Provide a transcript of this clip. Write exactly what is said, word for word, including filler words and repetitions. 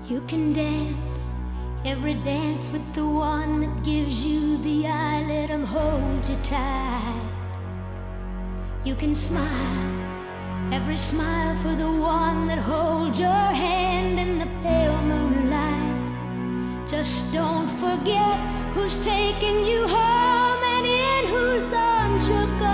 You can dance, every dance with the one that gives you the eye, let him hold you tight. You can smile, every smile for the one that holds your hand in the pale moonlight. Just don't forget who's taking you home and in whose arms you're going.